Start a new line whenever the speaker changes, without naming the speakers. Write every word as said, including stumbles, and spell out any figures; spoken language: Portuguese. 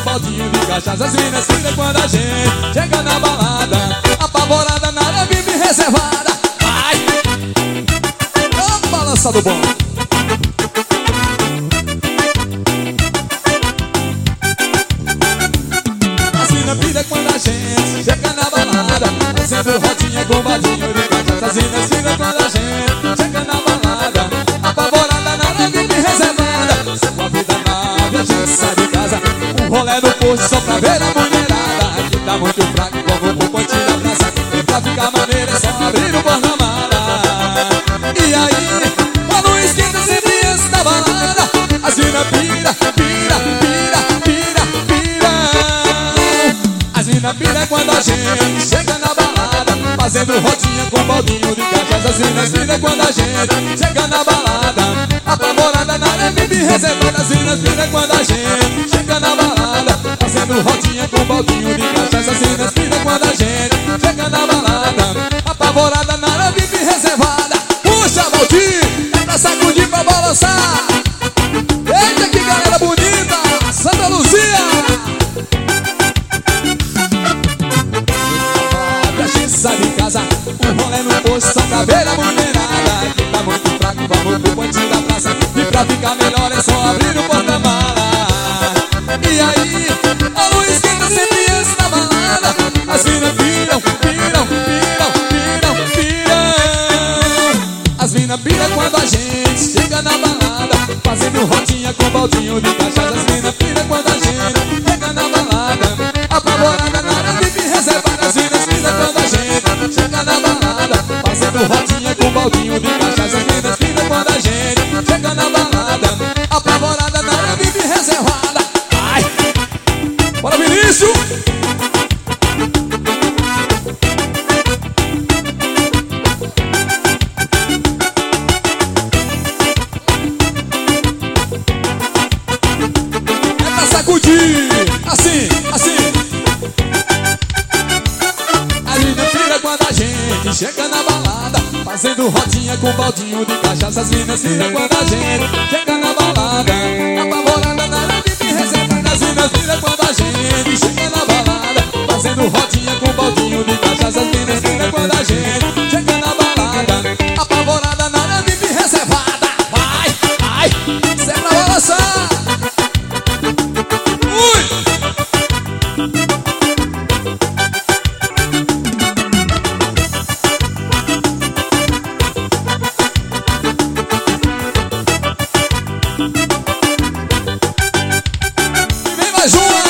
baldinho de cachaça. As minas ficam quando a gente chega na balada, apavorada na área V I P reservada. Vai! Ô, balança do bom. As minas ficam quando a gente chega na balada, fazendo rodinha com baldinho de cachaça. As minas ficam quando a gente chega na balada, apavorada na área V I P reservada. Se for a vida nave, a gente sai de casa, um rolê no posto só pra ver a mulherada. Que tá muito fraco como o popote da praça, e pra ficar maneiro é só abrir o porta-mala. E aí, quando esquenta sempre antes da balada, as mina pira, pira, pira, pira, pira. As mina pira quando a gente chega na balada, fazendo rodinha com baldinho de cachaça. As minas pira quando a gente chega na balada, apavorada na área V I P reservada. As minas pira quando a gente chega na balada, fazendo rodinha com baldinho de cachaça. As minas pira quando a gente chega na balada, apavorada na área V I P reservada. Puxa, baldinho, é pra sacudir, pra balançar. Eita, que galera bonita, Santa Luzia. A gente sai de casa, um rolê no posto só pra ver a mulherada. Que tá muito fraco, vamos pro pontinho da praça, e pra ficar melhor é só abrir o porta-mala. E aí, a luz esquenta sempre antes da balada, as minas piram, piram, piram, piram, piram. As minas piram quando a gente chega na balada, fazendo rodinha com baldinho de cachaça. As minas piram quando a gente chega na balada, apavorada na área V I P reservada. As minas piram quando a gente chega na balada, fazendo rodinha com baldinho de cachaça. As minas piram quando a gente chega na balada, apavorada na área V I P reservada. Vai! Bora, Vinícius! É pra sacudir! Assim, assim! A mina pira quando a gente chega na balada, fazendo rodinha com baldinho de cachaça. As minas pira quando a gente chega na balada, apavorada na área V I P reservada. As minas pira quando a gente chega na balada, fazendo rodinha com baldinho de cachaça. As minas pira quando a gente chega na balada, apavorada na área V I P reservada. Vai, vai, isso é pra balançar. Ui! Vem mais uma!